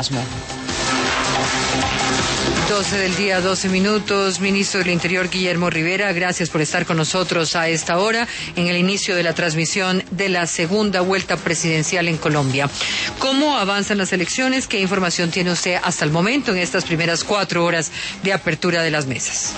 12 del día, 12 minutos. Ministro del Interior, Guillermo Rivera, gracias por estar con nosotros a esta hora en el inicio de la transmisión de la segunda vuelta presidencial en Colombia. ¿Cómo avanzan las elecciones? ¿Qué información tiene usted hasta el momento en estas primeras 4 horas de apertura de las mesas?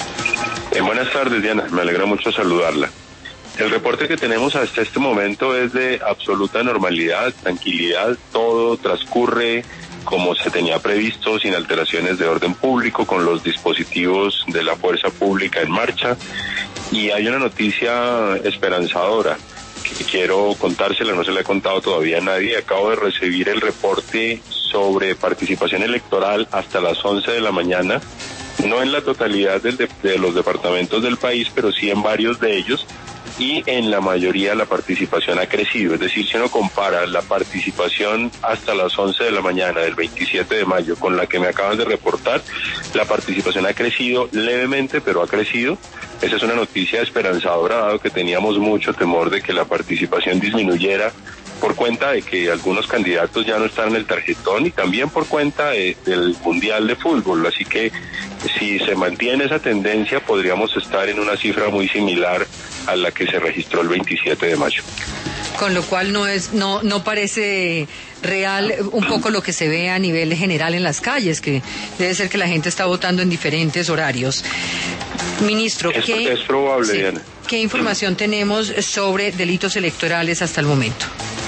Buenas tardes, Diana. Me alegra mucho saludarla. El reporte que tenemos hasta este momento es de absoluta normalidad, tranquilidad. Todo transcurre como se tenía previsto, sin alteraciones de orden público, con los dispositivos de la fuerza pública en marcha. Y hay una noticia esperanzadora que quiero contársela, no se la he contado todavía a nadie. Acabo de recibir el reporte sobre participación electoral hasta las 11 de la mañana, no en la totalidad de los departamentos del país, pero sí en varios de ellos. Y en la mayoría la participación ha crecido. Es decir, si uno compara la participación hasta las 11 de la mañana del 27 de mayo con la que me acaban de reportar, la participación ha crecido levemente, pero ha crecido. Esa es una noticia esperanzadora, dado que teníamos mucho temor de que la participación disminuyera por cuenta de que algunos candidatos ya no están en el tarjetón y también por cuenta del Mundial de Fútbol. Así que si se mantiene esa tendencia, podríamos estar en una cifra muy similar a la que se registró el 27 de mayo. Con lo cual no parece real un poco lo que se ve a nivel general en las calles, que debe ser que la gente está votando en diferentes horarios. Ministro, es probable, Diana. ¿Qué información tenemos sobre delitos electorales hasta el momento?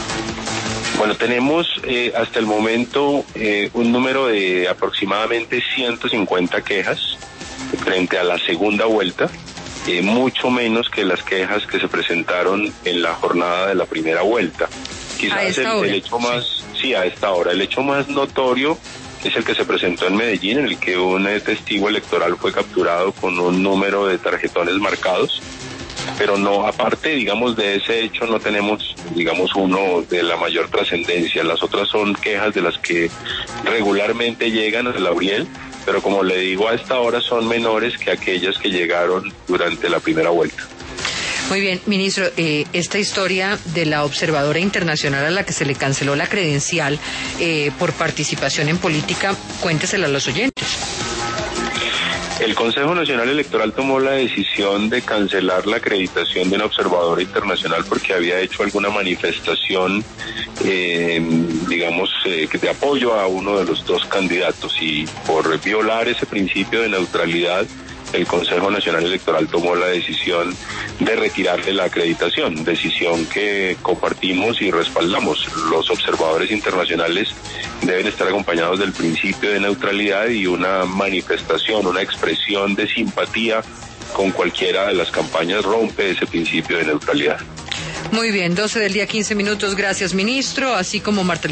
Bueno, tenemos hasta el momento un número de aproximadamente 150 quejas frente a la segunda vuelta, mucho menos que las quejas que se presentaron en la jornada de la primera vuelta. Quizás el hecho más, sí, a esta hora, el hecho más notorio es el que se presentó en Medellín, en el que un testigo electoral fue capturado con un número de tarjetones marcados. Pero no, aparte, digamos, de ese hecho no tenemos, digamos, uno de la mayor trascendencia. Las otras son quejas de las que regularmente llegan a Lauriel, pero como le digo, a esta hora son menores que aquellas que llegaron durante la primera vuelta. Muy bien, ministro, esta historia de la observadora internacional a la que se le canceló la credencial por participación en política, cuéntesela a los oyentes. El Consejo Nacional Electoral tomó la decisión de cancelar la acreditación de una observadora internacional porque había hecho alguna manifestación, digamos, de apoyo a uno de los dos candidatos, y por violar ese principio de neutralidad, el Consejo Nacional Electoral tomó la decisión de retirarle la acreditación, decisión que compartimos y respaldamos. Los observadores internacionales deben estar acompañados del principio de neutralidad y una manifestación, una expresión de simpatía con cualquiera de las campañas rompe ese principio de neutralidad. Muy bien, 12 del día, 15 minutos. Gracias, ministro, así como Marta